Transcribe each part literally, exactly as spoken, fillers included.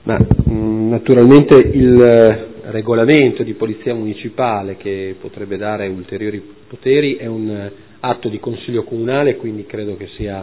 Ma mh, naturalmente il regolamento di polizia municipale, che potrebbe dare ulteriori poteri, è un atto di consiglio comunale, quindi credo che sia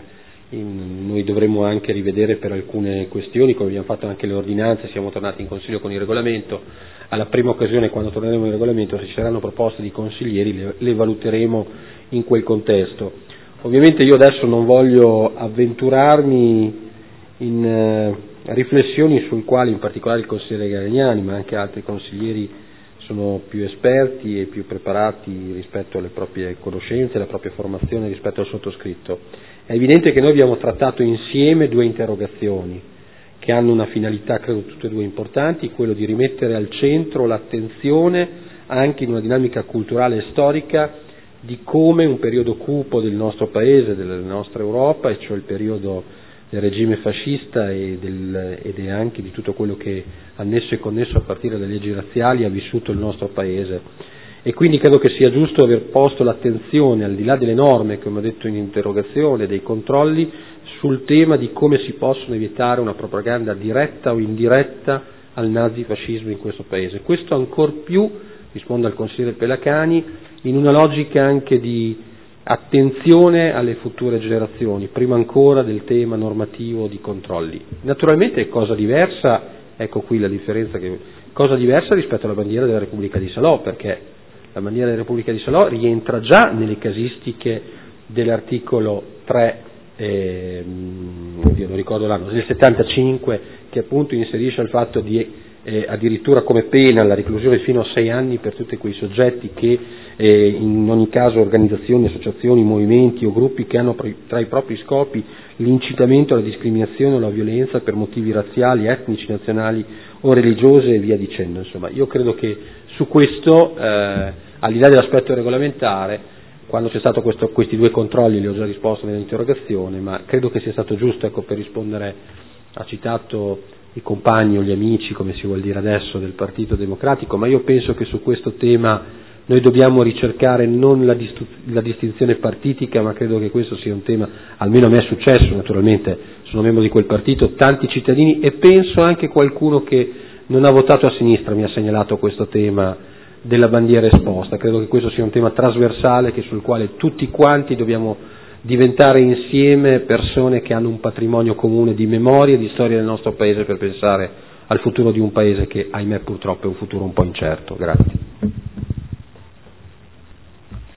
in, noi dovremmo anche rivedere per alcune questioni, come abbiamo fatto anche le ordinanze, siamo tornati in consiglio con il regolamento. Alla prima occasione, quando torneremo in regolamento, se ci saranno proposte di consiglieri, le, le valuteremo in quel contesto. Ovviamente io adesso non voglio avventurarmi in eh, riflessioni sul quale in particolare il consigliere Gagliani, ma anche altri consiglieri, sono più esperti e più preparati rispetto alle proprie conoscenze, alla propria formazione rispetto al sottoscritto. È evidente che noi abbiamo trattato insieme due interrogazioni che hanno una finalità, credo tutte e due importanti, quello di rimettere al centro l'attenzione anche in una dinamica culturale e storica di come un periodo cupo del nostro Paese, della nostra Europa, e cioè il periodo del regime fascista e, del, ed è anche di tutto quello che annesso e connesso a partire dalle leggi razziali ha vissuto il nostro Paese. E quindi credo che sia giusto aver posto l'attenzione, al di là delle norme, come ho detto in interrogazione, dei controlli, sul tema di come si possono evitare una propaganda diretta o indiretta al nazifascismo in questo Paese. Questo ancor più, rispondo al consigliere Pelacani, in una logica anche di attenzione alle future generazioni, prima ancora del tema normativo di controlli. Naturalmente è cosa diversa, ecco qui la differenza, che, cosa diversa rispetto alla bandiera della Repubblica di Salò, perché la bandiera della Repubblica di Salò rientra già nelle casistiche dell'articolo tre, eh, io non ricordo l'anno, del settantacinque, che appunto inserisce il fatto di eh, addirittura come pena la reclusione fino a sei anni per tutti quei soggetti che eh, in ogni caso organizzazioni, associazioni, movimenti o gruppi che hanno tra i propri scopi l'incitamento alla discriminazione o alla violenza per motivi razziali, etnici, nazionali o religiosi e via dicendo. Insomma, io credo che su questo, eh, al di là dell'aspetto regolamentare, quando c'è stato questo, questi due controlli, li ho già risposto nell'interrogazione, ma credo che sia stato giusto, ecco, per rispondere, ha citato i compagni o gli amici, come si vuol dire adesso, del Partito Democratico, ma io penso che su questo tema noi dobbiamo ricercare non la, distu- la distinzione partitica, ma credo che questo sia un tema, almeno a me è successo, naturalmente sono membro di quel partito, tanti cittadini e penso anche qualcuno che non ha votato a sinistra mi ha segnalato questo tema della bandiera esposta. Credo che questo sia un tema trasversale che sul quale tutti quanti dobbiamo diventare insieme persone che hanno un patrimonio comune di memoria e di storia del nostro Paese per pensare al futuro di un Paese che, ahimè, purtroppo è un futuro un po' incerto. Grazie.